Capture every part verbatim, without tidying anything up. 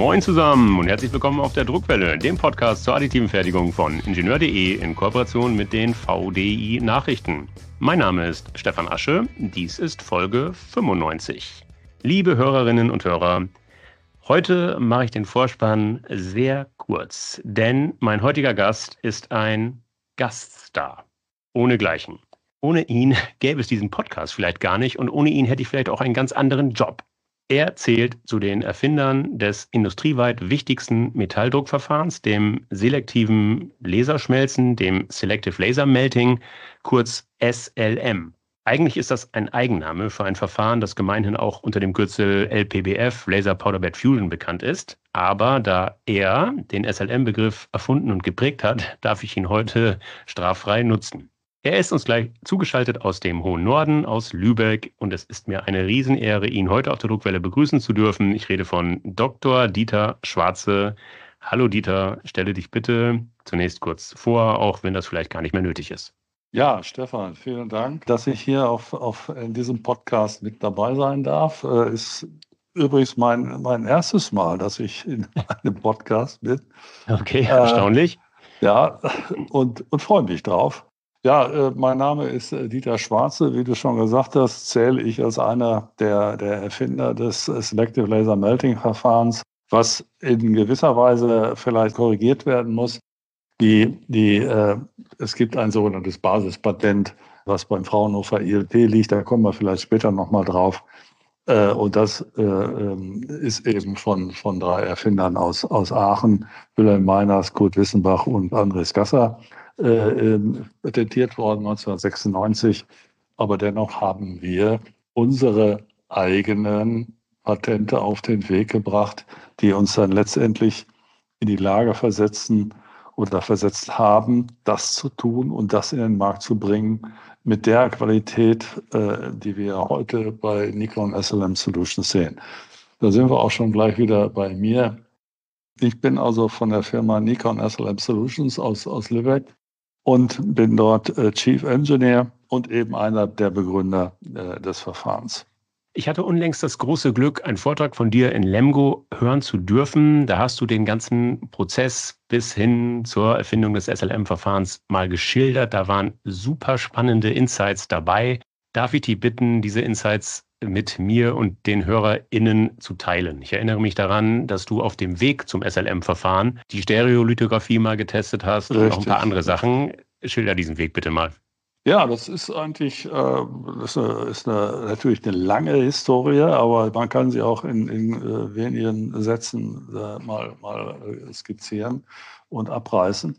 Moin zusammen und herzlich willkommen auf der Druckwelle, dem Podcast zur additiven Fertigung von Ingenieur punkt de in Kooperation mit den V D I Nachrichten. Mein Name ist Stefan Asche, dies ist Folge fünfundneunzig. Liebe Hörerinnen und Hörer, heute mache ich den Vorspann sehr kurz, denn mein heutiger Gast ist ein Gaststar, ohnegleichen. Ohne ihn gäbe es diesen Podcast vielleicht gar nicht und ohne ihn hätte ich vielleicht auch einen ganz anderen Job. Er zählt zu den Erfindern des industrieweit wichtigsten Metalldruckverfahrens, dem selektiven Laserschmelzen, dem Selective Laser Melting, kurz S L M. Eigentlich ist das ein Eigenname für ein Verfahren, das gemeinhin auch unter dem Kürzel L P B F, Laser Powder Bed Fusion, bekannt ist. Aber da er den S L M-Begriff erfunden und geprägt hat, darf ich ihn heute straffrei nutzen. Er ist uns gleich zugeschaltet aus dem hohen Norden, aus Lübeck, und es ist mir eine Riesenehre, ihn heute auf der Druckwelle begrüßen zu dürfen. Ich rede von Doktor Dieter Schwarze. Hallo Dieter, stelle dich bitte zunächst kurz vor, auch wenn das vielleicht gar nicht mehr nötig ist. Ja, Stefan, vielen Dank, dass ich hier auf, auf in diesem Podcast mit dabei sein darf. Äh, ist übrigens mein, mein erstes Mal, dass ich in einem Podcast bin. Okay, äh, erstaunlich. Ja, und, und freue mich drauf. Ja, äh, mein Name ist äh, Dieter Schwarze. Wie du schon gesagt hast, zähle ich als einer der, der Erfinder des äh, Selective Laser Melting Verfahrens, was in gewisser Weise vielleicht korrigiert werden muss. Die, die, äh, es gibt ein sogenanntes Basispatent, was beim Fraunhofer I L P liegt. Da kommen wir vielleicht später nochmal drauf. Äh, und das äh, ähm, ist eben von, von drei Erfindern aus, aus Aachen, Wilhelm Meiners, Kurt Wissenbach und Andres Gasser, äh, patentiert worden neunzehnhundertsechsundneunzig. Aber dennoch haben wir unsere eigenen Patente auf den Weg gebracht, die uns dann letztendlich in die Lage versetzen oder versetzt haben, das zu tun und das in den Markt zu bringen mit der Qualität, äh, die wir heute bei Nikon S L M Solutions sehen. Da sind wir auch schon gleich wieder bei mir. Ich bin also von der Firma Nikon S L M Solutions aus, aus Lübeck und bin dort äh, Chief Engineer und eben einer der Begründer äh, des Verfahrens. Ich hatte unlängst das große Glück, einen Vortrag von dir in Lemgo hören zu dürfen. Da hast du den ganzen Prozess bis hin zur Erfindung des S L M-Verfahrens mal geschildert. Da waren super spannende Insights dabei. Darf ich dich bitten, diese Insights mit mir und den HörerInnen zu teilen? Ich erinnere mich daran, dass du auf dem Weg zum S L M-Verfahren die Stereolithografie mal getestet hast. Richtig. Und auch ein paar andere Sachen. Schilder diesen Weg bitte mal. Ja, das ist eigentlich äh, das ist, eine, ist eine, natürlich eine lange Historie, aber man kann sie auch in, in äh, wenigen Sätzen äh, mal, mal skizzieren und abreißen.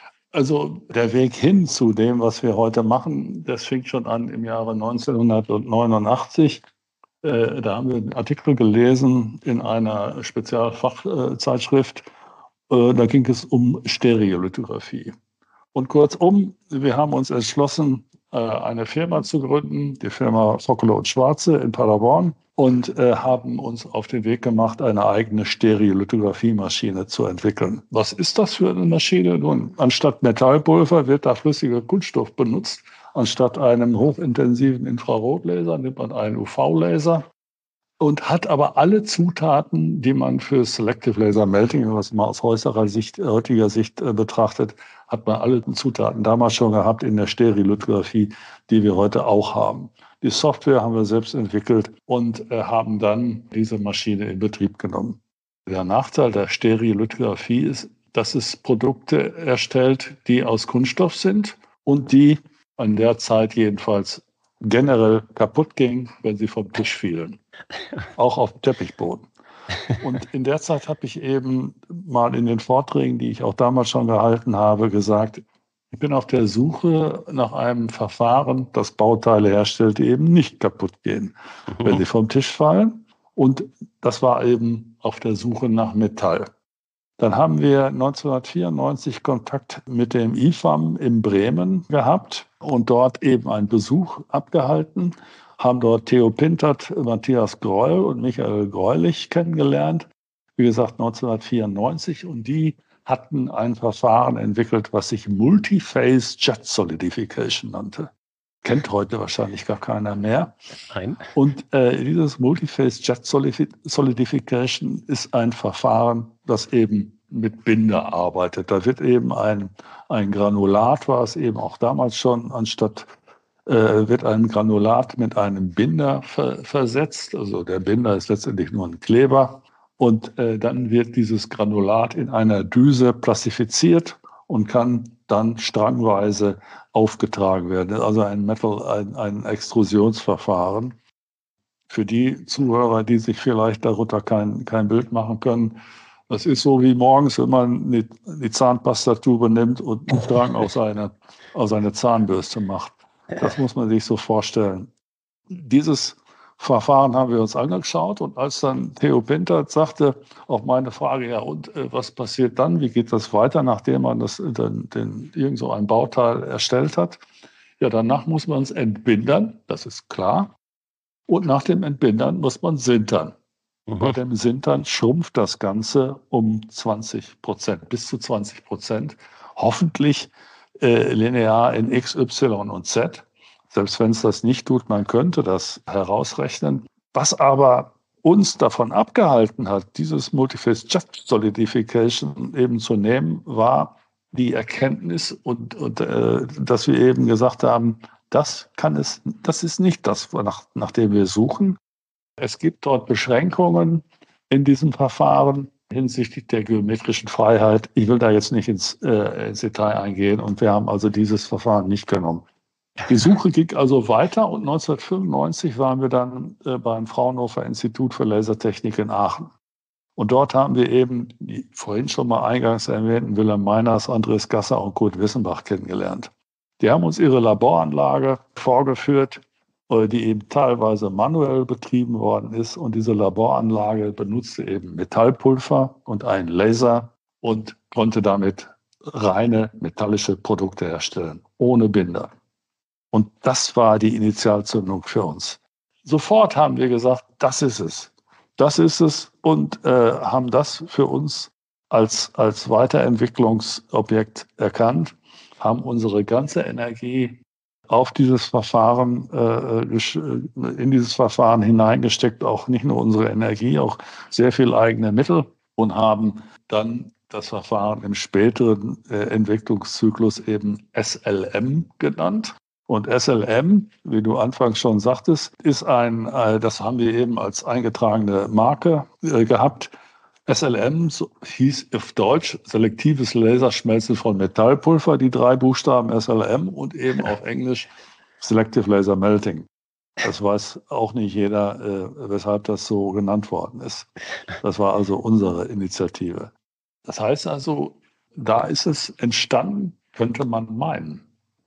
Also der Weg hin zu dem, was wir heute machen, das fing schon an im Jahre neunzehnhundertneunundachtzig. Äh, da haben wir einen Artikel gelesen in einer Spezialfachzeitschrift. Äh, da ging es um Stereolithografie. Und kurzum, wir haben uns entschlossen, eine Firma zu gründen, die Firma Foccolo und Schwarze in Paderborn, und haben uns auf den Weg gemacht, eine eigene Stereolithographiemaschine zu entwickeln. Was ist das für eine Maschine? Nun, anstatt Metallpulver wird da flüssiger Kunststoff benutzt. Anstatt einem hochintensiven Infrarotlaser nimmt man einen U V-Laser. Und hat aber alle Zutaten, die man für Selective Laser Melting, was man aus heutiger Sicht, heutiger Sicht äh, betrachtet, hat man alle Zutaten damals schon gehabt in der Stereolithografie, die wir heute auch haben. Die Software haben wir selbst entwickelt und äh, haben dann diese Maschine in Betrieb genommen. Der Nachteil der Stereolithografie ist, dass es Produkte erstellt, die aus Kunststoff sind und die an der Zeit jedenfalls generell kaputt gingen, wenn sie vom Tisch fielen. Auch auf dem Teppichboden. Und in der Zeit habe ich eben mal in den Vorträgen, die ich auch damals schon gehalten habe, gesagt, ich bin auf der Suche nach einem Verfahren, das Bauteile herstellt, die eben nicht kaputt gehen, mhm. wenn sie vom Tisch fallen. Und das war eben auf der Suche nach Metall. Dann haben wir neunzehnhundertvierundneunzig Kontakt mit dem I F A M in Bremen gehabt und dort eben einen Besuch abgehalten, haben dort Theo Pintert, Matthias Greuel und Michael Greulich kennengelernt, wie gesagt neunzehnhundertvierundneunzig, und die hatten ein Verfahren entwickelt, was sich Multiphase Jet Solidification nannte. kennt heute wahrscheinlich gar keiner mehr. Nein. Und äh, dieses Multiphase Jet Solidification ist ein Verfahren, das eben mit Binder arbeitet. Da wird eben ein, ein Granulat, war es eben auch damals schon, anstatt äh, wird ein Granulat mit einem Binder ver versetzt. Also der Binder ist letztendlich nur ein Kleber. Und äh, dann wird dieses Granulat in einer Düse plastifiziert und kann dann strangweise aufgetragen werden. Also ein Metal, ein, ein Extrusionsverfahren. Für die Zuhörer, die sich vielleicht darunter kein, kein Bild machen können, das ist so wie morgens, wenn man die, die Zahnpastatube nimmt und einen Strang aus eine, aus eine Zahnbürste macht. Das muss man sich so vorstellen. Dieses Verfahren haben wir uns angeschaut und als dann Theo Pintert sagte, auf meine Frage, ja und äh, was passiert dann, wie geht das weiter, nachdem man das, den, den, irgend so ein Bauteil erstellt hat, ja danach muss man es entbindern, das ist klar, und nach dem Entbindern muss man sintern. Mhm. Bei dem Sintern schrumpft das Ganze um zwanzig Prozent, bis zu zwanzig Prozent, hoffentlich äh, linear in X, Y und Z. Selbst wenn es das nicht tut, man könnte das herausrechnen. Was aber uns davon abgehalten hat, dieses Multiphase Jet Solidification eben zu nehmen, war die Erkenntnis und, und äh, dass wir eben gesagt haben, das kann es, das ist nicht das, nach, nach dem wir suchen. Es gibt dort Beschränkungen in diesem Verfahren hinsichtlich der geometrischen Freiheit. Ich will da jetzt nicht ins, äh, ins Detail eingehen und wir haben also dieses Verfahren nicht genommen. Die Suche ging also weiter und neunzehnhundertfünfundneunzig waren wir dann äh, beim Fraunhofer Institut für Lasertechnik in Aachen. Und dort haben wir eben die vorhin schon mal eingangs erwähnten Wilhelm Meiners, Andreas Gasser und Kurt Wissenbach kennengelernt. Die haben uns ihre Laboranlage vorgeführt, die eben teilweise manuell betrieben worden ist. Und diese Laboranlage benutzte eben Metallpulver und einen Laser und konnte damit reine metallische Produkte herstellen, ohne Binder. Und das war die Initialzündung für uns. Sofort haben wir gesagt, das ist es. Das ist es und äh, haben das für uns als, als Weiterentwicklungsobjekt erkannt, haben unsere ganze Energie auf dieses Verfahren, äh, in dieses Verfahren hineingesteckt, auch nicht nur unsere Energie, auch sehr viel eigene Mittel und haben dann das Verfahren im späteren äh, Entwicklungszyklus eben S L M genannt. Und S L M, wie du anfangs schon sagtest, ist ein, äh, das haben wir eben als eingetragene Marke äh, gehabt. S L M so hieß auf Deutsch selektives Laserschmelzen von Metallpulver, die drei Buchstaben S L M und eben auf Englisch Selective Laser Melting. Das weiß auch nicht jeder, äh, weshalb das so genannt worden ist. Das war also unsere Initiative. Das heißt also, da ist es entstanden, könnte man meinen.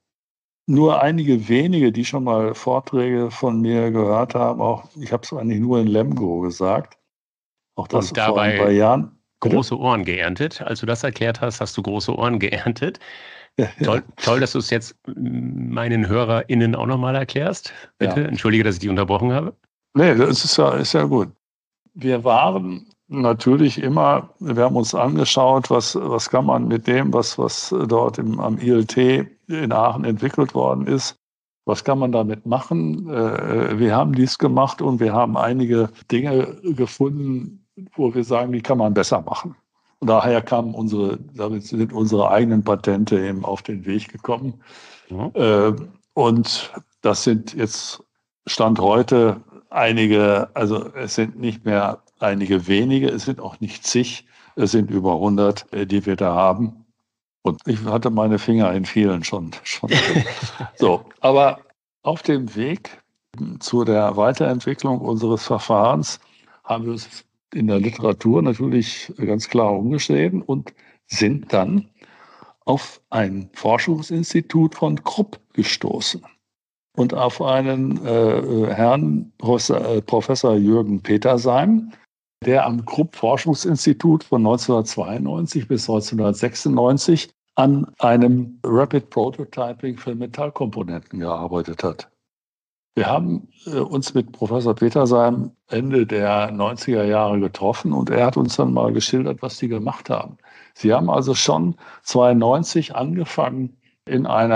Nur einige wenige, die schon mal Vorträge von mir gehört haben, auch ich habe es eigentlich nur in Lemgo gesagt, auch das und dabei vor ein paar Jahren. Große Ohren geerntet. Als du das erklärt hast, hast du große Ohren geerntet. Ja, ja. Toll, toll, dass du es jetzt meinen HörerInnen auch nochmal erklärst. Bitte, ja. Entschuldige, dass ich dich unterbrochen habe. Nee, das ist ja, ist ja gut. Wir waren natürlich immer, wir haben uns angeschaut, was, was kann man mit dem, was, was dort im, am I L T in Aachen entwickelt worden ist, was kann man damit machen? Wir haben dies gemacht und wir haben einige Dinge gefunden, wo wir sagen, die kann man besser machen. Und daher kamen unsere, damit sind unsere eigenen Patente eben auf den Weg gekommen. Mhm. Und das sind jetzt Stand heute einige, also es sind nicht mehr einige wenige, es sind auch nicht zig, es sind über hundert, die wir da haben. Und ich hatte meine Finger in vielen schon. schon. So, aber auf dem Weg zu der Weiterentwicklung unseres Verfahrens haben wir uns in der Literatur natürlich ganz klar umgesehen und sind dann auf ein Forschungsinstitut von Krupp gestoßen und auf einen äh, Herrn Professor, äh, Professor Jürgen Petersheim, der am Krupp-Forschungsinstitut von neunzehnhundertzweiundneunzig bis neunzehnhundertsechsundneunzig an einem Rapid Prototyping für Metallkomponenten gearbeitet hat. Wir haben äh, uns mit Professor Petersheim Ende der neunziger Jahre getroffen und er hat uns dann mal geschildert, was die gemacht haben. Sie haben also schon zweiundneunzig angefangen, in einer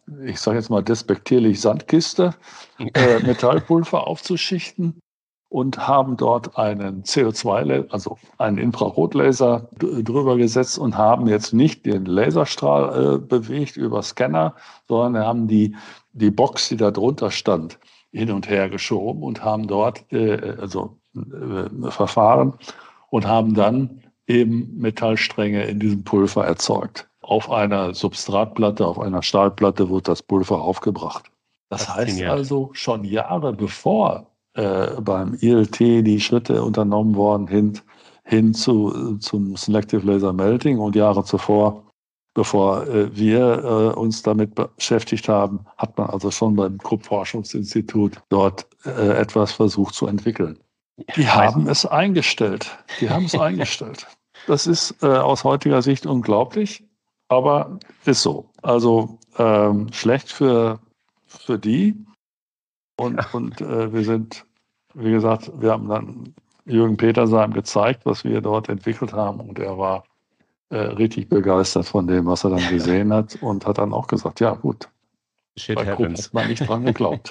ich sage jetzt mal despektierlich Sandkiste, äh, Metallpulver aufzuschichten und haben dort einen C O zwei, also einen Infrarotlaser d- drüber gesetzt und haben jetzt nicht den Laserstrahl äh, bewegt über Scanner, sondern haben die, die Box, die da drunter stand, hin und her geschoben und haben dort äh, also äh, verfahren und haben dann eben Metallstränge in diesem Pulver erzeugt. Auf einer Substratplatte, auf einer Stahlplatte wird das Pulver aufgebracht. Das heißt Faszinierend. also, schon Jahre bevor äh, beim I L T die Schritte unternommen worden hin, hin zu, zum Selective Laser Melting und Jahre zuvor, bevor äh, wir äh, uns damit beschäftigt haben, hat man also schon beim Krupp-Forschungsinstitut dort äh, etwas versucht zu entwickeln. Die haben es eingestellt. Die haben es eingestellt. Das ist äh, aus heutiger Sicht unglaublich, aber ist so. Also ähm, schlecht für, für die. Und, und äh, wir sind, wie gesagt, wir haben dann Jürgen Petersheim gezeigt, was wir dort entwickelt haben. Und er war äh, richtig begeistert von dem, was er dann gesehen hat und hat dann auch gesagt, ja gut, Shit bei Krupp happens. hat man nicht dran geglaubt.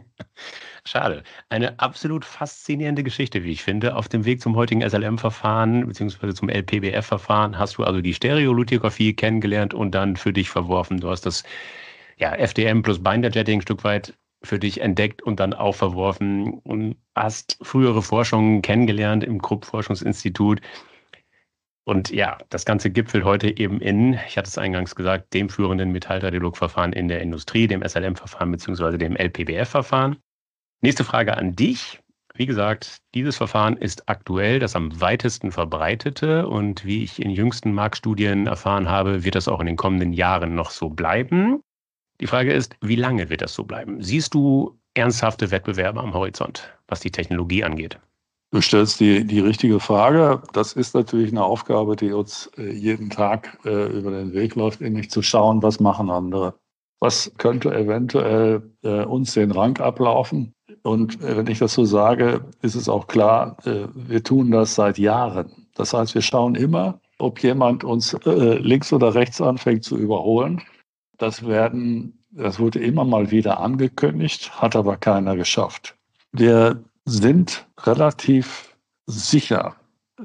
Schade. Eine absolut faszinierende Geschichte, wie ich finde. Auf dem Weg zum heutigen S L M-Verfahren bzw. zum L P B F-Verfahren hast du also die Stereolithografie kennengelernt und dann für dich verworfen. Du hast das ja, F D M plus Binder-Jetting ein Stück weit für dich entdeckt und dann auch verworfen und hast frühere Forschungen kennengelernt im Krupp-Forschungsinstitut. Und ja, das Ganze gipfelt heute eben in, ich hatte es eingangs gesagt, dem führenden Metallradiolog-Verfahren in der Industrie, dem S L M-Verfahren bzw. dem L P B F-Verfahren. Nächste Frage an dich. Wie gesagt, dieses Verfahren ist aktuell das am weitesten verbreitete und wie ich in jüngsten Marktstudien erfahren habe, wird das auch in den kommenden Jahren noch so bleiben. Die Frage ist, wie lange wird das so bleiben? Siehst du ernsthafte Wettbewerber am Horizont, was die Technologie angeht? Du stellst die, die richtige Frage. Das ist natürlich eine Aufgabe, die uns äh, jeden Tag äh, über den Weg läuft, nämlich zu schauen, was machen andere. Was könnte eventuell äh, uns den Rang ablaufen? Und äh, wenn ich das so sage, ist es auch klar, äh, wir tun das seit Jahren. Das heißt, wir schauen immer, ob jemand uns äh, links oder rechts anfängt zu überholen. Das werden, das wurde immer mal wieder angekündigt, hat aber keiner geschafft. Wir sind relativ sicher,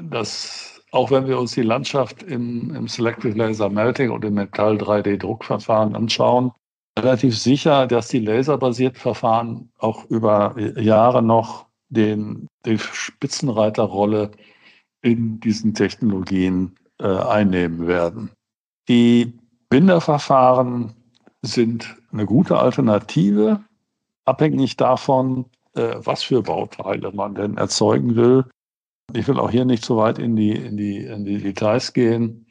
dass auch wenn wir uns die Landschaft im, im Selective Laser Melting und im Metall drei D Druckverfahren anschauen, relativ sicher, dass die laserbasierten Verfahren auch über Jahre noch den, die Spitzenreiterrolle in diesen Technologien äh, einnehmen werden. Die Binderverfahren sind eine gute Alternative, abhängig davon, äh, was für Bauteile man denn erzeugen will. Ich will auch hier nicht so weit in die, in die, in die Details gehen.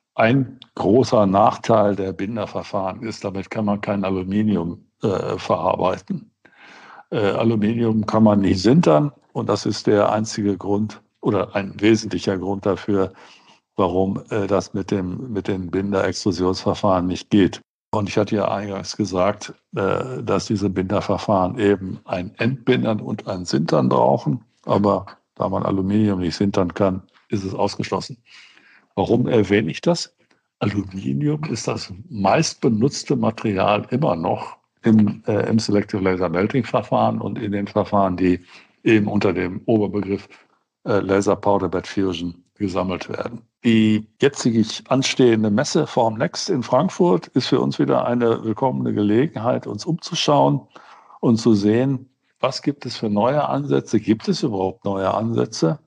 Ein großer Nachteil der Binderverfahren ist, damit kann man kein Aluminium äh, verarbeiten. Äh, Aluminium kann man nicht sintern und das ist der einzige Grund oder ein wesentlicher Grund dafür, warum äh, das mit, dem, mit den Binder-Extrusionsverfahren nicht geht. Und ich hatte ja eingangs gesagt, äh, dass diese Binderverfahren eben ein Entbindern und ein Sintern brauchen. Aber da man Aluminium nicht sintern kann, ist es ausgeschlossen. Warum erwähne ich das? Aluminium ist das meistbenutzte Material immer noch im, äh, im Selective Laser Melting Verfahren und in den Verfahren, die eben unter dem Oberbegriff äh, Laser Powder Bed Fusion gesammelt werden. Die jetzig anstehende Messe Formnext in Frankfurt ist für uns wieder eine willkommene Gelegenheit, uns umzuschauen und zu sehen, was gibt es für neue Ansätze, gibt es überhaupt neue Ansätze?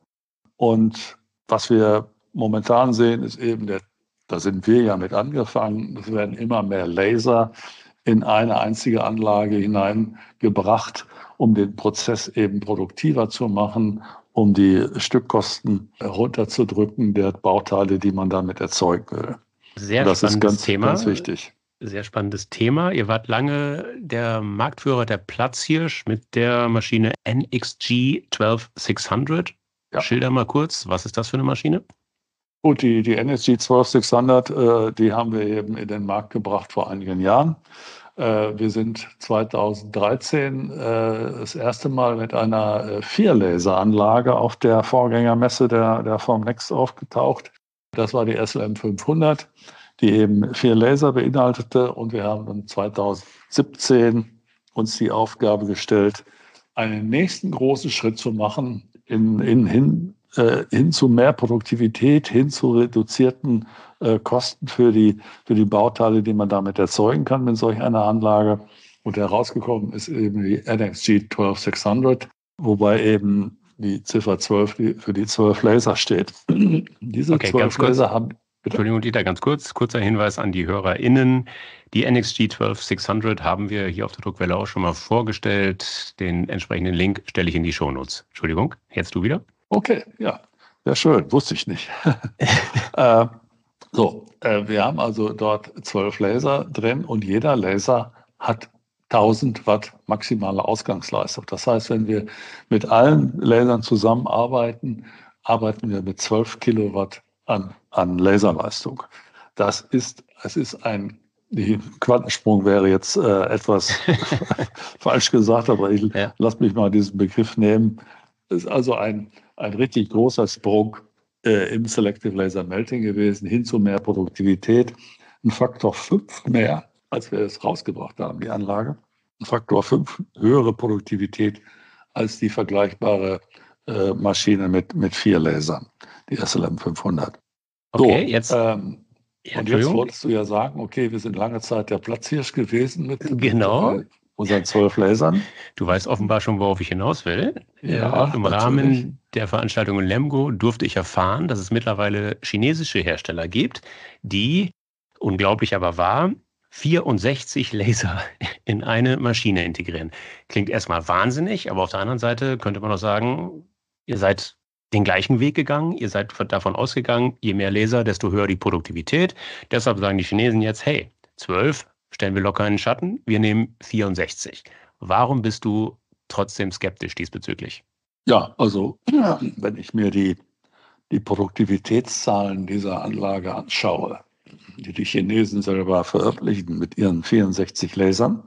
Und was wir momentan sehen, ist eben, der, da sind wir ja mit angefangen, es werden immer mehr Laser in eine einzige Anlage hineingebracht, um den Prozess eben produktiver zu machen, um die Stückkosten runterzudrücken der Bauteile, die man damit erzeugen will. Sehr Das ist spannendes ganz, Thema. ganz wichtig. Sehr spannendes Thema. Ihr wart lange der Marktführer, der Platzhirsch mit der Maschine N X G zwölf sechshundert. Ja. Schilder mal kurz, was ist das für eine Maschine? Gut, die, die N X G zwölf sechshundert, äh, die haben wir eben in den Markt gebracht vor einigen Jahren. Äh, wir sind zweitausenddreizehn äh, das erste Mal mit einer äh, Vierlaseranlage auf der Vorgängermesse der, der Formnext aufgetaucht. Das war die S L M fünfhundert. die eben vier Laser beinhaltete. Und wir haben dann zweitausendsiebzehn uns die Aufgabe gestellt, einen nächsten großen Schritt zu machen in, in, hin, äh, hin zu mehr Produktivität, hin zu reduzierten äh, Kosten für die, für die Bauteile, die man damit erzeugen kann mit solch einer Anlage. Und herausgekommen ist eben die N X G zwölf sechshundert, wobei eben die Ziffer zwölf für die zwölf Laser steht. Diese Okay, ganz zwölf kurz. Laser haben... Bitte? Entschuldigung, Dieter, ganz kurz. Kurzer Hinweis an die HörerInnen. Die N X G zwölf sechshundert haben wir hier auf der Druckwelle auch schon mal vorgestellt. Den entsprechenden Link stelle ich in die Shownotes. Entschuldigung, jetzt du wieder? Okay, ja, sehr schön, wusste ich nicht. äh, so, äh, wir haben also dort zwölf Laser drin und jeder Laser hat tausend Watt maximale Ausgangsleistung. Das heißt, wenn wir mit allen Lasern zusammenarbeiten, arbeiten wir mit zwölf Kilowatt an, an Laserleistung. Das ist, es ist ein, die Quantensprung wäre jetzt äh, etwas falsch gesagt, aber ich ja. lasse mich mal diesen Begriff nehmen. Es ist also ein, ein richtig großer Sprung äh, im Selective Laser Melting gewesen, hin zu mehr Produktivität. Ein Faktor fünf mehr, als wir es rausgebracht haben, die Anlage. Ein Faktor fünf höhere Produktivität als die vergleichbare äh, Maschine mit, mit vier Lasern, die S L M fünfhundert. Okay, so, jetzt. Ähm, ja, und jetzt wolltest du ja sagen, okay, wir sind lange Zeit der Platzhirsch gewesen mit, genau. mit äh, unseren zwölf Lasern. Du weißt offenbar schon, worauf ich hinaus will. Ja, äh, Im natürlich. Rahmen der Veranstaltung in Lemgo durfte ich erfahren, dass es mittlerweile chinesische Hersteller gibt, die, unglaublich aber wahr, vierundsechzig Laser in eine Maschine integrieren. Klingt erstmal wahnsinnig, aber auf der anderen Seite könnte man auch sagen, ihr seid den gleichen Weg gegangen, ihr seid davon ausgegangen, je mehr Laser, desto höher die Produktivität. Deshalb sagen die Chinesen jetzt, hey, zwölf stellen wir locker in den Schatten, wir nehmen vierundsechzig. Warum bist du trotzdem skeptisch diesbezüglich? Ja, also wenn ich mir die, die Produktivitätszahlen dieser Anlage anschaue, die die Chinesen selber veröffentlichen mit ihren vierundsechzig Lasern,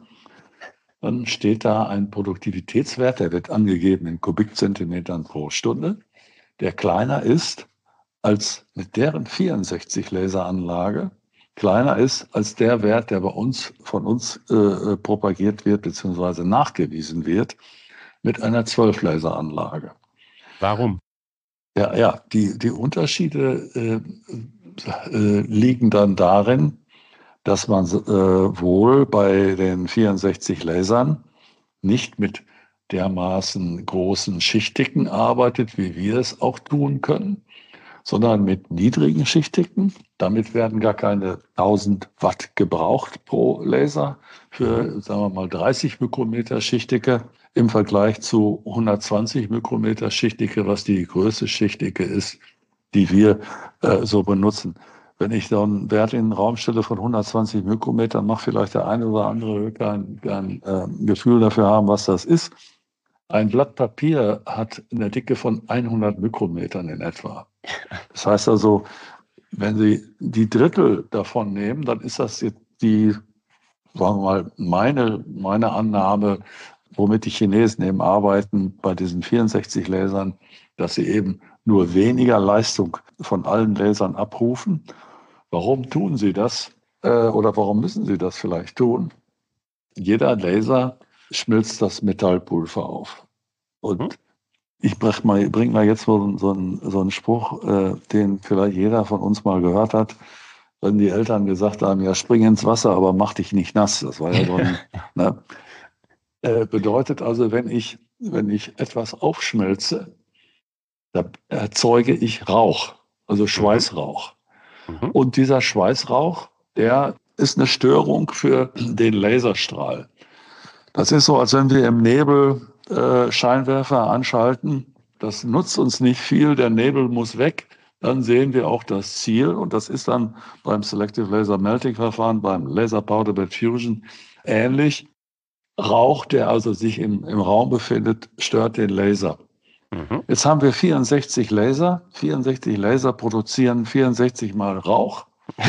dann steht da ein Produktivitätswert, der wird angegeben in Kubikzentimetern pro Stunde, der kleiner ist als mit deren vierundsechzig Laseranlage, kleiner ist als der Wert, der bei uns von uns äh, propagiert wird bzw. nachgewiesen wird mit einer zwölf Laseranlage. Warum? Ja, ja, die, die Unterschiede äh, äh, liegen dann darin, dass man äh, wohl bei den vierundsechzig Lasern nicht mit dermaßen großen Schichtdicken arbeitet, wie wir es auch tun können, sondern mit niedrigen Schichtdicken. Damit werden gar keine tausend Watt gebraucht pro Laser für, sagen wir mal, dreißig Mikrometer Schichtdicke im Vergleich zu hundertzwanzig Mikrometer Schichtdicke, was die größte Schichtdicke ist, die wir äh, so benutzen. Wenn ich da einen Wert in den Raum stelle von hundertzwanzig Mikrometern, macht vielleicht der eine oder andere kein, kein äh, Gefühl dafür haben, was das ist. Ein Blatt Papier hat eine Dicke von hundert Mikrometern in etwa. Das heißt also, wenn Sie die Drittel davon nehmen, dann ist das jetzt die, sagen wir mal, meine, meine Annahme, womit die Chinesen eben arbeiten bei diesen vierundsechzig Lasern, dass sie eben nur weniger Leistung von allen Lasern abrufen. Warum tun sie das? Äh, oder warum müssen sie das vielleicht tun? Jeder Laser schmilzt das Metallpulver auf. Und hm? ich bringe mal, bring mal jetzt so, so, einen, so einen Spruch, äh, den vielleicht jeder von uns mal gehört hat, wenn die Eltern gesagt haben, ja, spring ins Wasser, aber mach dich nicht nass. Das war ja so ein, ne? äh, bedeutet also, wenn ich, wenn ich etwas aufschmelze, da erzeuge ich Rauch, also Schweißrauch. Mhm. Und dieser Schweißrauch, der ist eine Störung für den Laserstrahl. Das ist so, als wenn wir im Nebel äh, Scheinwerfer anschalten. Das nutzt uns nicht viel, der Nebel muss weg. Dann sehen wir auch das Ziel. Und das ist dann beim Selective Laser Melting Verfahren, beim Laser Powder Bed Fusion ähnlich. Rauch, der also sich im, im Raum befindet, stört den Laser. Mhm. Jetzt haben wir vierundsechzig Laser. vierundsechzig Laser produzieren vierundsechzig Mal Rauch.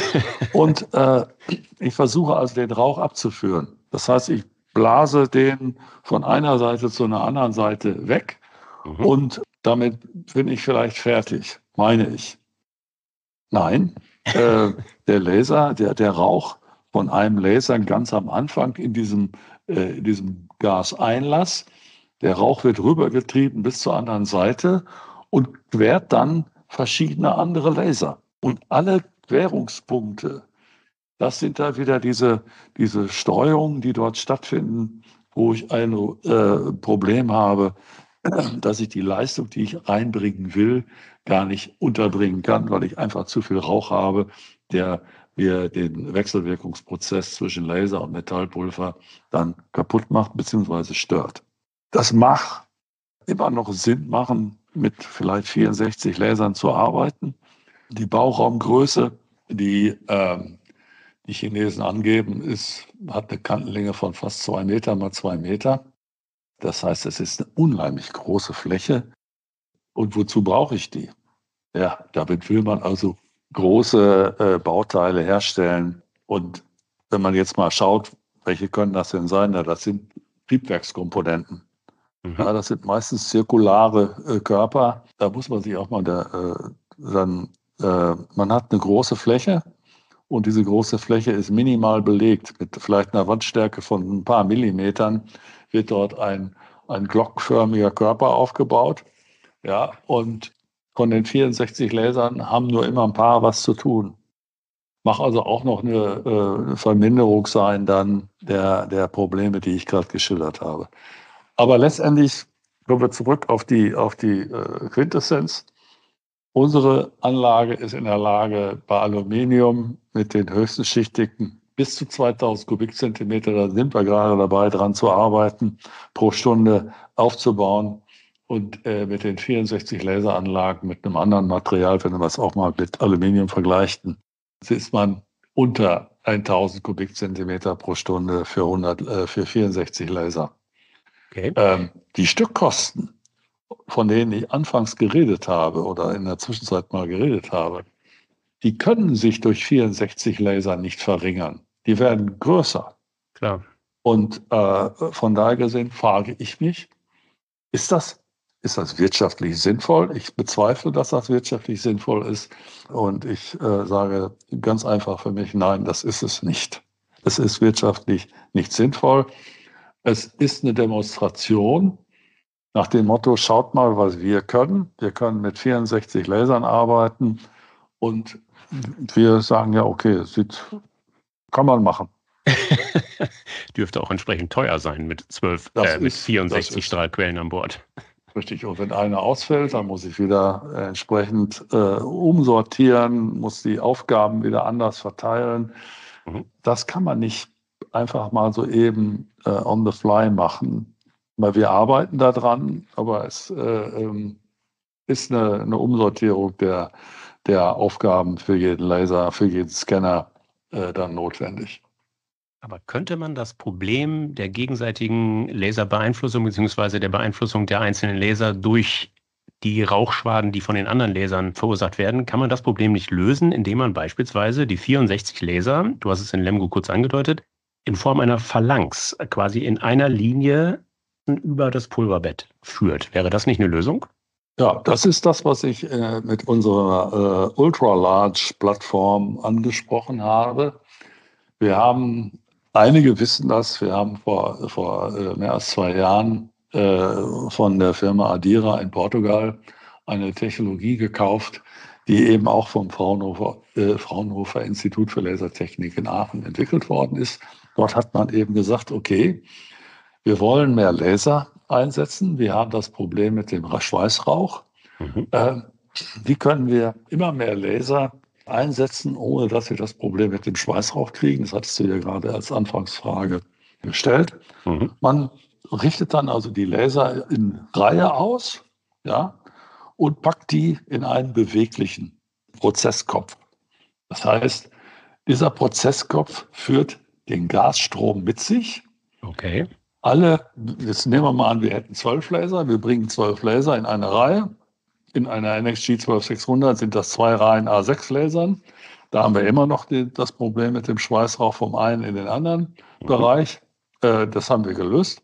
Und äh, ich versuche also den Rauch abzuführen. Das heißt, ich blase den von einer Seite zu einer anderen Seite weg. Mhm. Und damit bin ich vielleicht fertig, meine ich. Nein, äh, der Laser, der, der Rauch von einem Laser ganz am Anfang in diesem, äh, in diesem Gaseinlass. Der Rauch wird rübergetrieben bis zur anderen Seite und quert dann verschiedene andere Laser. Und alle Querungspunkte, das sind da wieder diese, diese Steuerungen, die dort stattfinden, wo ich ein äh, Problem habe, dass ich die Leistung, die ich reinbringen will, gar nicht unterbringen kann, weil ich einfach zu viel Rauch habe, der mir den Wechselwirkungsprozess zwischen Laser und Metallpulver dann kaputt macht bzw. stört. Das mag immer noch Sinn machen, mit vielleicht vierundsechzig Lasern zu arbeiten. Die Bauraumgröße, die ähm, die Chinesen angeben, ist, hat eine Kantenlänge von fast zwei Meter mal zwei Meter. Das heißt, es ist eine unheimlich große Fläche. Und wozu brauche ich die? Ja, damit will man also große äh, Bauteile herstellen. Und wenn man jetzt mal schaut, welche können das denn sein? Ja, das sind Triebwerkskomponenten. Mhm. Ja, das sind meistens zirkulare äh, Körper. Da muss man sich auch mal da, äh, dann, äh, man hat eine große Fläche und diese große Fläche ist minimal belegt. Mit vielleicht einer Wandstärke von ein paar Millimetern wird dort ein, ein glockförmiger Körper aufgebaut. Ja, und von den vierundsechzig Lasern haben nur immer ein paar was zu tun. Macht also auch noch eine äh, Verminderung sein dann der, der Probleme, die ich gerade geschildert habe. Aber letztendlich kommen wir zurück auf die, auf die äh, Quintessenz. Unsere Anlage ist in der Lage, bei Aluminium mit den höchsten Schichtdicken bis zu zweitausend Kubikzentimeter, da sind wir gerade dabei, dran zu arbeiten, pro Stunde aufzubauen. Und äh, mit den vierundsechzig Laseranlagen mit einem anderen Material, wenn man es auch mal mit Aluminium vergleicht, ist man unter tausend Kubikzentimeter pro Stunde für, hundert, äh, für vierundsechzig Laser. Okay. Ähm, die Stückkosten, von denen ich anfangs geredet habe oder in der Zwischenzeit mal geredet habe, die können sich durch vierundsechzig Laser nicht verringern. Die werden größer. Klar. Und äh, von daher gesehen frage ich mich, ist das, ist das wirtschaftlich sinnvoll? Ich bezweifle, dass das wirtschaftlich sinnvoll ist. Und ich äh, sage ganz einfach für mich, nein, das ist es nicht. Es ist wirtschaftlich nicht sinnvoll. Es ist eine Demonstration nach dem Motto, schaut mal, was wir können. Wir können mit vierundsechzig Lasern arbeiten und wir sagen ja, okay, sieht, kann man machen. Dürfte auch entsprechend teuer sein mit zwölf, Das äh, mit ist, vierundsechzig das ist Strahlquellen an Bord. richtig. Und wenn einer ausfällt, dann muss ich wieder äh, entsprechend äh, umsortieren, muss die Aufgaben wieder anders verteilen. Mhm. Das kann man nicht einfach mal so eben äh, on the fly machen. Weil wir arbeiten daran, aber es äh, ähm, ist eine, eine Umsortierung der, der Aufgaben für jeden Laser, für jeden Scanner äh, dann notwendig. Aber könnte man das Problem der gegenseitigen Laserbeeinflussung bzw. der Beeinflussung der einzelnen Laser durch die Rauchschwaden, die von den anderen Lasern verursacht werden, kann man das Problem nicht lösen, indem man beispielsweise die vierundsechzig Laser, du hast es in Lemgo kurz angedeutet, in Form einer Phalanx quasi in einer Linie über das Pulverbett führt? Wäre das nicht eine Lösung? Ja, das ist das, was ich äh, mit unserer äh, Ultra-Large-Plattform angesprochen habe. Wir haben, einige wissen das, wir haben vor, vor äh, mehr als zwei Jahren äh, von der Firma Adira in Portugal eine Technologie gekauft, die eben auch vom Fraunhofer, äh, Fraunhofer Institut für Lasertechnik in Aachen entwickelt worden ist. Dort hat man eben gesagt, okay, wir wollen mehr Laser einsetzen. Wir haben das Problem mit dem Schweißrauch. Mhm. Äh, wie können wir immer mehr Laser einsetzen, ohne dass wir das Problem mit dem Schweißrauch kriegen? Das hattest du ja gerade als Anfangsfrage gestellt. Mhm. Man richtet dann also die Laser in Reihe aus, ja, und packt die in einen beweglichen Prozesskopf. Das heißt, dieser Prozesskopf führt den Gasstrom mit sich. Okay. Alle, jetzt nehmen wir mal an, wir hätten zwölf Laser, wir bringen zwölf Laser in eine Reihe. In einer N X G zwölf sechshundert sind das zwei Reihen A sechs Lasern. Da haben wir immer noch die, das Problem mit dem Schweißrauch vom einen in den anderen Mhm. Bereich. Äh, das haben wir gelöst.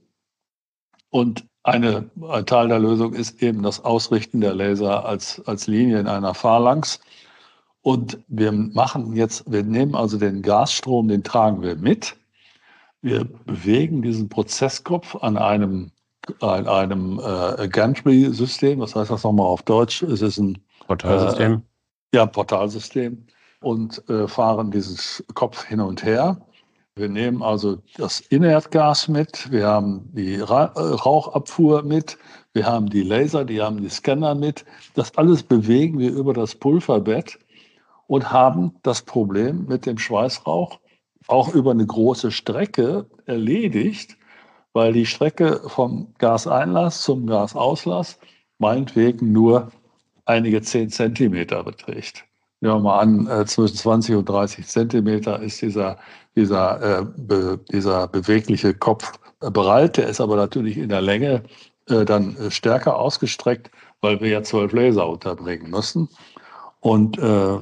Und eine, ein Teil der Lösung ist eben das Ausrichten der Laser als, als Linie in einer Phalanx. Und wir machen jetzt, wir nehmen also den Gasstrom, den tragen wir mit. Wir bewegen diesen Prozesskopf an einem, an einem äh, Gantry-System. Was heißt das nochmal auf Deutsch? Es ist ein Portalsystem. Äh, ja, Portalsystem. Und äh, fahren diesen Kopf hin und her. Wir nehmen also das Inertgas mit, wir haben die Ra Rauchabfuhr mit, wir haben die Laser, die haben die Scanner mit. Das alles bewegen wir über das Pulverbett und haben das Problem mit dem Schweißrauch auch über eine große Strecke erledigt, weil die Strecke vom Gaseinlass zum Gasauslass meinetwegen nur einige zehn Zentimeter beträgt. Nehmen wir mal an, äh, zwischen zwanzig und dreißig Zentimeter ist dieser, dieser, äh, be, dieser bewegliche Kopf äh, breit. Der ist aber natürlich in der Länge äh, dann äh, stärker ausgestreckt, weil wir ja zwölf Laser unterbringen müssen. Und äh,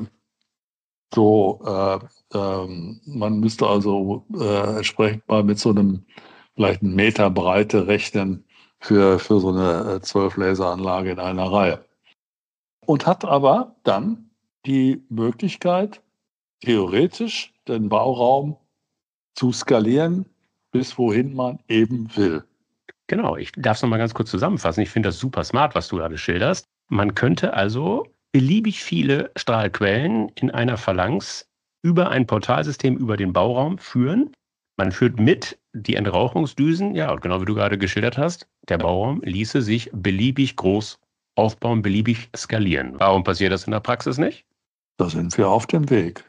so, äh, ähm, man müsste also äh, entsprechend mal mit so einem vielleicht einen Meter Breite rechnen für, für so eine zwölf Laseranlage in einer Reihe. Und hat aber dann die Möglichkeit, theoretisch den Bauraum zu skalieren, bis wohin man eben will. Genau, ich darf es nochmal ganz kurz zusammenfassen. Ich finde das super smart, was du gerade schilderst. Man könnte also beliebig viele Strahlquellen in einer Phalanx über ein Portalsystem über den Bauraum führen. Man führt mit die Entrauchungsdüsen, ja, genau wie du gerade geschildert hast. Der Bauraum ließe sich beliebig groß aufbauen, beliebig skalieren. Warum passiert das in der Praxis nicht? Da sind wir auf dem Weg.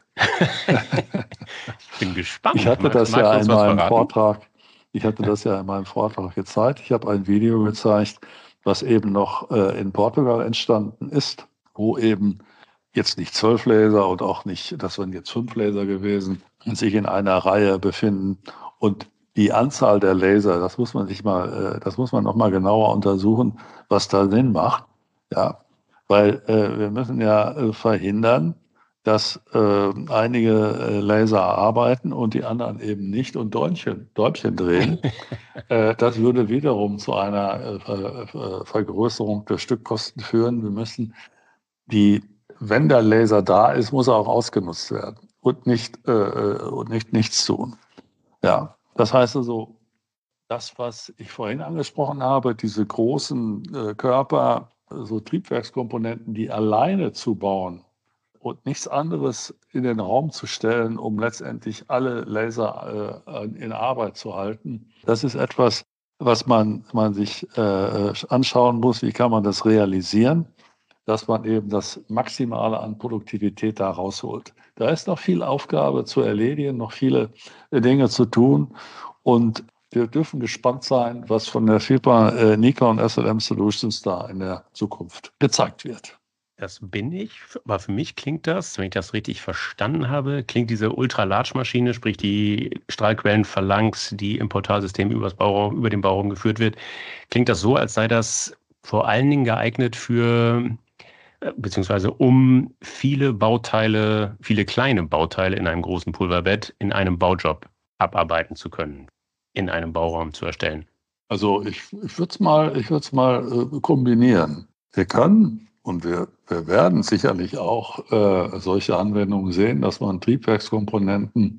Ich bin gespannt. Ich hatte Magst, das magst ja uns in was meinem verraten? Vortrag. Ich hatte das ja in meinem Vortrag gezeigt. Ich habe ein Video gezeigt, was eben noch äh, in Portugal entstanden ist, wo eben jetzt nicht zwölf Laser und auch nicht, das waren jetzt fünf Laser gewesen, sich in einer Reihe befinden. Und die Anzahl der Laser, das muss man sich mal, äh, das muss man noch mal genauer untersuchen, was da Sinn macht. Ja, weil äh, wir müssen ja äh, verhindern, dass äh, einige äh, Laser arbeiten und die anderen eben nicht und Däumchen, Däumchen drehen. äh, das würde wiederum zu einer äh, Ver, Ver, Vergrößerung der Stückkosten führen. Wir müssen die, wenn der Laser da ist, muss er auch ausgenutzt werden und nicht, äh, und nicht nichts tun. Ja, das heißt also, das, was ich vorhin angesprochen habe, diese großen äh, Körper, so Triebwerkskomponenten, die alleine zu bauen, und nichts anderes in den Raum zu stellen, um letztendlich alle Laser äh, in Arbeit zu halten. Das ist etwas, was man, man sich äh, anschauen muss, wie kann man das realisieren, dass man eben das Maximale an Produktivität da rausholt. Da ist noch viel Aufgabe zu erledigen, noch viele Dinge zu tun und wir dürfen gespannt sein, was von der Firma äh, Nikon S L M Solutions da in der Zukunft gezeigt wird. Das bin ich, aber für mich klingt das, wenn ich das richtig verstanden habe, klingt diese Ultra-Large-Maschine, sprich die Strahlquellenphalanx, die im Portalsystem übers Bauraum, über den Bauraum geführt wird, klingt das so, als sei das vor allen Dingen geeignet für, beziehungsweise um viele Bauteile, viele kleine Bauteile in einem großen Pulverbett in einem Baujob abarbeiten zu können, in einem Bauraum zu erstellen. Also ich, ich würde es mal, ich würd's mal äh, kombinieren. Wir können und wir, wir werden sicherlich auch äh, solche Anwendungen sehen, dass man Triebwerkskomponenten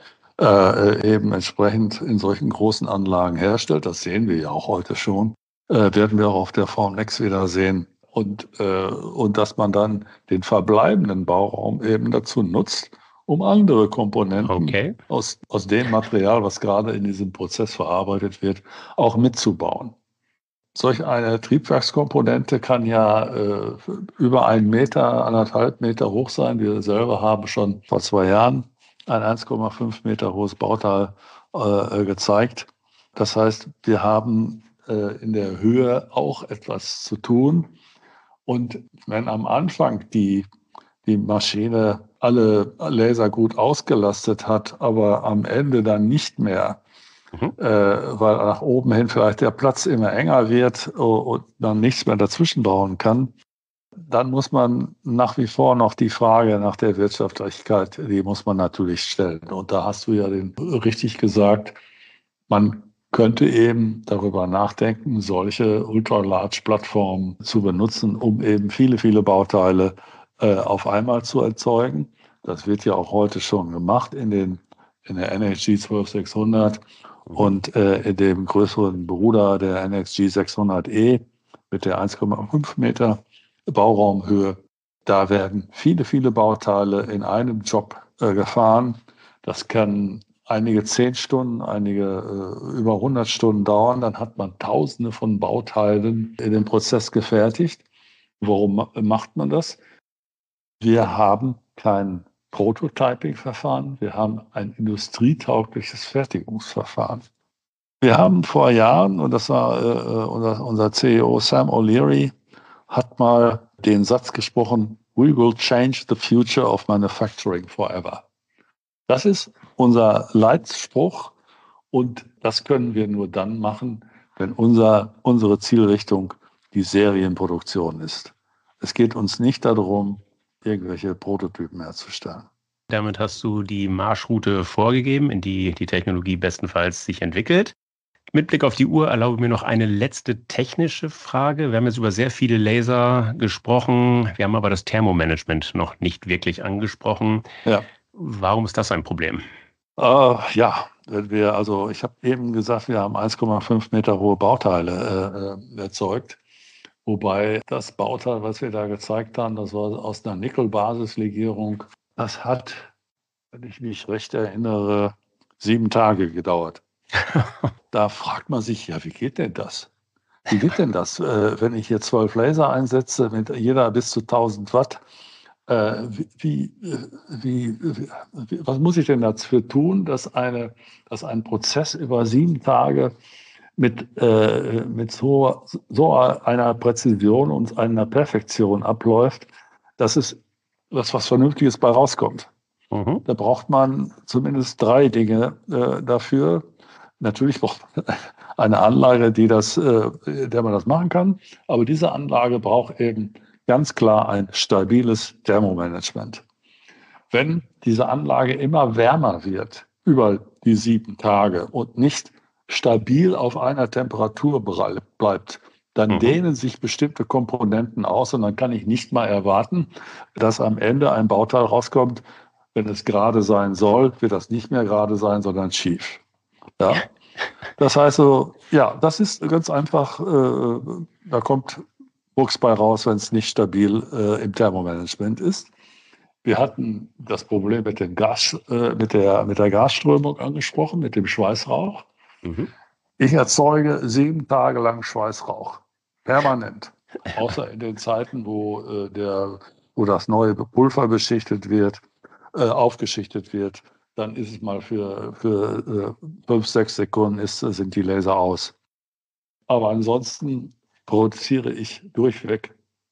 äh, eben entsprechend in solchen großen Anlagen herstellt. Das sehen wir ja auch heute schon. Äh, werden wir auch auf der Formnext wieder sehen. Und, äh, und dass man dann den verbleibenden Bauraum eben dazu nutzt, um andere Komponenten Okay. aus, aus dem Material, was gerade in diesem Prozess verarbeitet wird, auch mitzubauen. Solch eine Triebwerkskomponente kann ja äh, über einen Meter, anderthalb Meter hoch sein. Wir selber haben schon vor zwei Jahren ein eins Komma fünf Meter hohes Bauteil äh, gezeigt. Das heißt, wir haben äh, in der Höhe auch etwas zu tun. Und wenn am Anfang die, die Maschine alle Laser gut ausgelastet hat, aber am Ende dann nicht mehr, Mhm. Äh, weil nach oben hin vielleicht der Platz immer enger wird und man nichts mehr dazwischen bauen kann, dann muss man nach wie vor noch die Frage nach der Wirtschaftlichkeit, die muss man natürlich stellen. Und da hast du ja den, richtig gesagt, man könnte eben darüber nachdenken, solche Ultra-Large-Plattformen zu benutzen, um eben viele, viele Bauteile äh, auf einmal zu erzeugen. Das wird ja auch heute schon gemacht in, den, in der N X G zwölf sechshundert mhm. und äh, in dem größeren Bruder der N X G sechshundert E mit der eins Komma fünf Meter Bauraumhöhe. Da werden viele, viele Bauteile in einem Job äh, gefahren. Das kann einige zehn Stunden, einige äh, über hundert Stunden dauern. Dann hat man Tausende von Bauteilen in den Prozess gefertigt. Warum ma- macht man das? Wir haben kein Prototyping-Verfahren. Wir haben ein industrietaugliches Fertigungsverfahren. Wir haben vor Jahren, und das war äh, unser, unser C E O Sam O'Leary, hat mal den Satz gesprochen, "We will change the future of manufacturing forever." Das ist unser Leitspruch und das können wir nur dann machen, wenn unser, unsere Zielrichtung die Serienproduktion ist. Es geht uns nicht darum, irgendwelche Prototypen herzustellen. Damit hast du die Marschroute vorgegeben, in die die Technologie bestenfalls sich entwickelt. Mit Blick auf die Uhr erlaube mir noch eine letzte technische Frage. Wir haben jetzt über sehr viele Laser gesprochen. Wir haben aber das Thermomanagement noch nicht wirklich angesprochen. Ja. Warum ist das ein Problem? Äh, ja, wenn wir, also ich habe eben gesagt, wir haben eins Komma fünf Meter hohe Bauteile äh, erzeugt. Wobei das Bauteil, was wir da gezeigt haben, das war aus einer Nickel-Basislegierung. Das hat, wenn ich mich recht erinnere, sieben Tage gedauert. Da fragt man sich, ja, wie geht denn das? Wie geht denn das, äh, wenn ich hier zwölf Laser einsetze, mit jeder bis zu tausend Watt? Äh, wie, wie, wie, was muss ich denn dafür tun, dass, eine, dass ein Prozess über sieben Tage mit, äh, mit so, so einer Präzision und einer Perfektion abläuft, dass es was, was Vernünftiges bei rauskommt? Mhm. Da braucht man zumindest drei Dinge äh, dafür. Natürlich braucht man eine Anlage, die das, äh, der man das machen kann, aber diese Anlage braucht eben ganz klar ein stabiles Thermomanagement. Wenn diese Anlage immer wärmer wird über die sieben Tage und nicht stabil auf einer Temperatur bleibt, dann mhm. dehnen sich bestimmte Komponenten aus und dann kann ich nicht mal erwarten, dass am Ende ein Bauteil rauskommt. Wenn es gerade sein soll, wird das nicht mehr gerade sein, sondern schief. Ja? Das heißt so, ja, das ist ganz einfach, äh, da kommt Buchs bei raus, wenn es nicht stabil äh, im Thermomanagement ist. Wir hatten das Problem mit, den Gas, äh, mit, der, mit der Gasströmung angesprochen, mit dem Schweißrauch. Mhm. Ich erzeuge sieben Tage lang Schweißrauch, permanent. Außer in den Zeiten, wo, äh, der, wo das neue Pulver beschichtet wird, äh, aufgeschichtet wird. Dann ist es mal für, für äh, fünf, sechs Sekunden ist, sind die Laser aus. Aber ansonsten produziere ich durchweg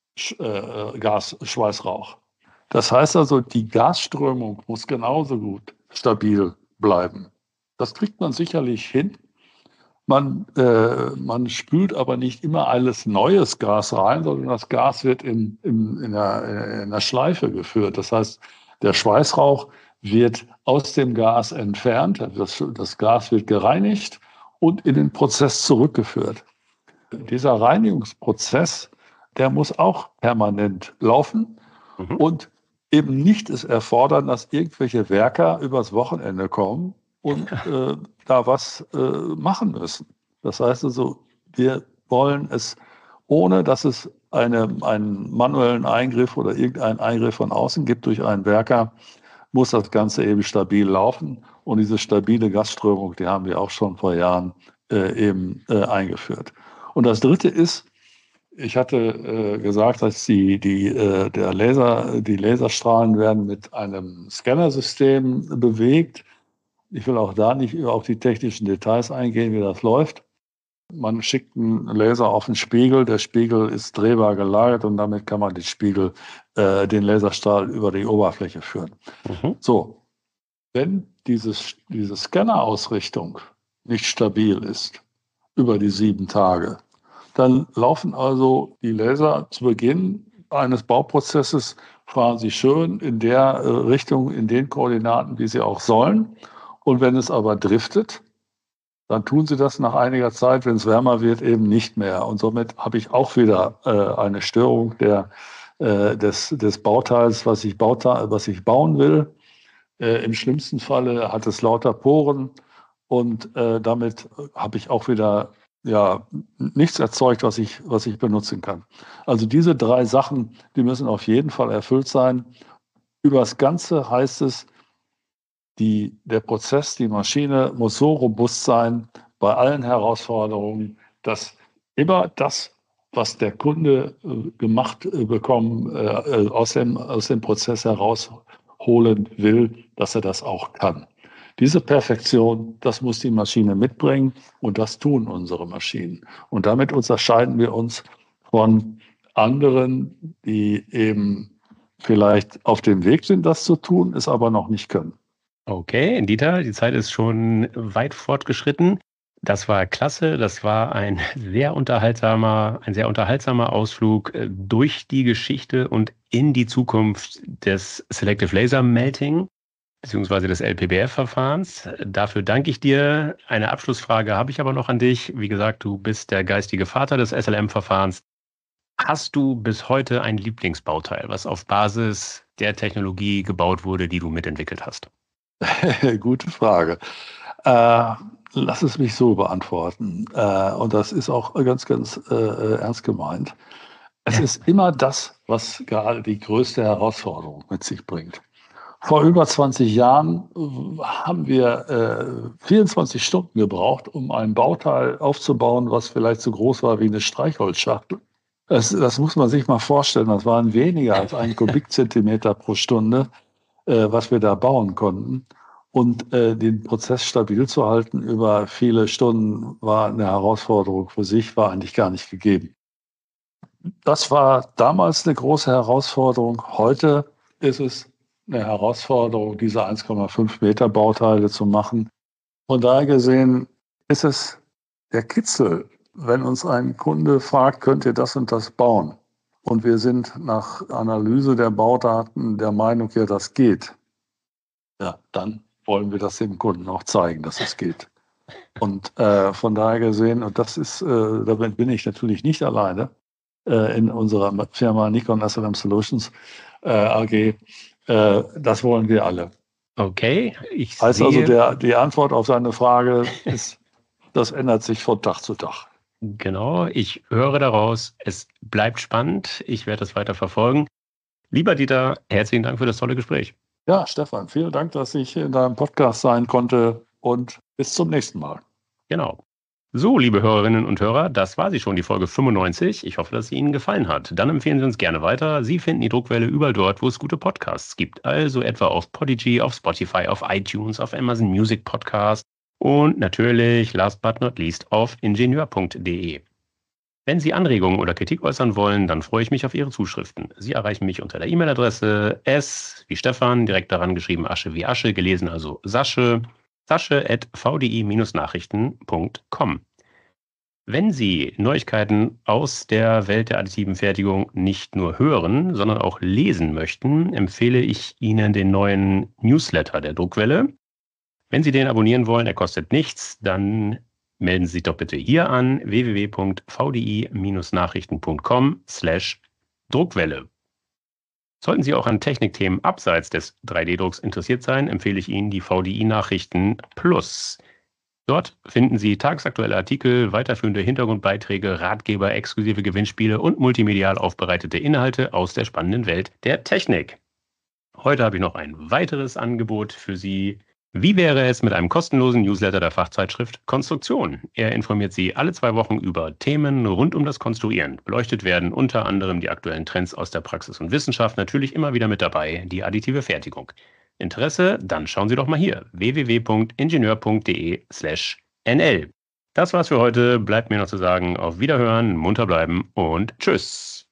äh, Gas, Schweißrauch. Das heißt also, die Gasströmung muss genauso gut stabil bleiben. Das kriegt man sicherlich hin. Man, äh, man spült aber nicht immer alles neues Gas rein, sondern das Gas wird in, in, in, einer, in einer Schleife geführt. Das heißt, der Schweißrauch wird aus dem Gas entfernt, das, das Gas wird gereinigt und in den Prozess zurückgeführt. Dieser Reinigungsprozess, der muss auch permanent laufen mhm. und eben nicht es erfordern, dass irgendwelche Werker übers Wochenende kommen und äh, da was äh, machen müssen. Das heißt also, wir wollen es, ohne dass es eine, einen manuellen Eingriff oder irgendeinen Eingriff von außen gibt durch einen Werker, muss das Ganze eben stabil laufen. Und diese stabile Gasströmung, die haben wir auch schon vor Jahren äh, eben äh, eingeführt. Und das Dritte ist, ich hatte äh, gesagt, dass die, die, äh, der Laser, die Laserstrahlen werden mit einem Scannersystem bewegt. Ich will auch da nicht auf die technischen Details eingehen, wie das läuft. Man schickt einen Laser auf den Spiegel, der Spiegel ist drehbar gelagert und damit kann man den Spiegel, äh, den Laserstrahl über die Oberfläche führen. Mhm. So, wenn dieses, diese Scannerausrichtung nicht stabil ist über die sieben Tage, dann laufen also die Laser zu Beginn eines Bauprozesses, fahren sie schön in der äh, Richtung, in den Koordinaten, wie sie auch sollen. Und wenn es aber driftet, dann tun sie das nach einiger Zeit, wenn es wärmer wird, eben nicht mehr. Und somit habe ich auch wieder äh, eine Störung der, äh, des, des Bauteils, was ich, Bauteil, was ich bauen will. Äh, Im schlimmsten Falle hat es lauter Poren und äh, damit habe ich auch wieder ja, nichts erzeugt, was ich, was ich benutzen kann. Also diese drei Sachen, die müssen auf jeden Fall erfüllt sein. Über das Ganze heißt es, die, der Prozess, die Maschine muss so robust sein bei allen Herausforderungen, dass immer das, was der Kunde äh, gemacht äh, bekommen, äh, aus, dem, aus dem Prozess herausholen will, dass er das auch kann. Diese Perfektion, das muss die Maschine mitbringen und das tun unsere Maschinen. Und damit unterscheiden wir uns von anderen, die eben vielleicht auf dem Weg sind, das zu tun, es aber noch nicht können. Okay, Dieter, die Zeit ist schon weit fortgeschritten. Das war klasse. Das war ein sehr unterhaltsamer, ein sehr unterhaltsamer Ausflug äh, durch die Geschichte und in die Zukunft des Selective Laser Melting beziehungsweise des L P B F-Verfahrens. Dafür danke ich dir. Eine Abschlussfrage habe ich aber noch an dich. Wie gesagt, du bist der geistige Vater des S L M-Verfahrens. Hast du bis heute ein Lieblingsbauteil, was auf Basis der Technologie gebaut wurde, die du mitentwickelt hast? Gute Frage. Äh, lass es mich so beantworten. Äh, und das ist auch ganz, ganz äh, ernst gemeint. Es ist immer das, was gerade die größte Herausforderung mit sich bringt. Vor über zwanzig Jahren haben wir äh, vierundzwanzig Stunden gebraucht, um ein Bauteil aufzubauen, was vielleicht so groß war wie eine Streichholzschachtel. Das, das muss man sich mal vorstellen. Das waren weniger als ein Kubikzentimeter pro Stunde, äh, was wir da bauen konnten. Und äh, den Prozess stabil zu halten über viele Stunden war eine Herausforderung für sich, war eigentlich gar nicht gegeben. Das war damals eine große Herausforderung. Heute ist es eine Herausforderung, diese eins Komma fünf Meter Bauteile zu machen. Von daher gesehen ist es der Kitzel, wenn uns ein Kunde fragt, könnt ihr das und das bauen? Und wir sind nach Analyse der Baudaten der Meinung, ja, das geht. Ja, dann wollen wir das dem Kunden auch zeigen, dass es geht. Und äh, von daher gesehen, und das ist, äh, damit bin ich natürlich nicht alleine, äh, in unserer Firma Nikon S L M Solutions äh, A G, äh, das wollen wir alle. Okay, ich heißt sehe... also, der, die Antwort auf deine Frage ist, das ändert sich von Tag zu Tag. Genau, ich höre daraus, es bleibt spannend. Ich werde das weiter verfolgen. Lieber Dieter, herzlichen Dank für das tolle Gespräch. Ja, Stefan, vielen Dank, dass ich in deinem Podcast sein konnte und bis zum nächsten Mal. Genau. So, liebe Hörerinnen und Hörer, das war sie schon, die Folge fünfundneunzig. Ich hoffe, dass sie Ihnen gefallen hat. Dann empfehlen Sie uns gerne weiter. Sie finden die Druckwelle überall dort, wo es gute Podcasts gibt. Also etwa auf Podigy, auf Spotify, auf iTunes, auf Amazon Music Podcast und natürlich, last but not least, auf ingenieur punkt de. Wenn Sie Anregungen oder Kritik äußern wollen, dann freue ich mich auf Ihre Zuschriften. Sie erreichen mich unter der E-Mail-Adresse S wie Stefan, direkt daran geschrieben Asche wie Asche, gelesen also Sasche, sasche at v d i Bindestrich nachrichten punkt com. Wenn Sie Neuigkeiten aus der Welt der additiven Fertigung nicht nur hören, sondern auch lesen möchten, empfehle ich Ihnen den neuen Newsletter der Druckwelle. Wenn Sie den abonnieren wollen, er kostet nichts, dann melden Sie sich doch bitte hier an w w w punkt v d i Bindestrich nachrichten punkt com slash Druckwelle. Sollten Sie auch an Technikthemen abseits des drei D Drucks interessiert sein, empfehle ich Ihnen die V D I Nachrichten Plus. Dort finden Sie tagesaktuelle Artikel, weiterführende Hintergrundbeiträge, Ratgeber, exklusive Gewinnspiele und multimedial aufbereitete Inhalte aus der spannenden Welt der Technik. Heute habe ich noch ein weiteres Angebot für Sie. Wie wäre es mit einem kostenlosen Newsletter der Fachzeitschrift Konstruktion? Er informiert Sie alle zwei Wochen über Themen rund um das Konstruieren. Beleuchtet werden unter anderem die aktuellen Trends aus der Praxis und Wissenschaft, natürlich immer wieder mit dabei die additive Fertigung. Interesse? Dann schauen Sie doch mal hier w w w punkt ingenieur punkt de slash n l. Das war's für heute. Bleibt mir noch zu sagen, auf Wiederhören, munter bleiben und tschüss.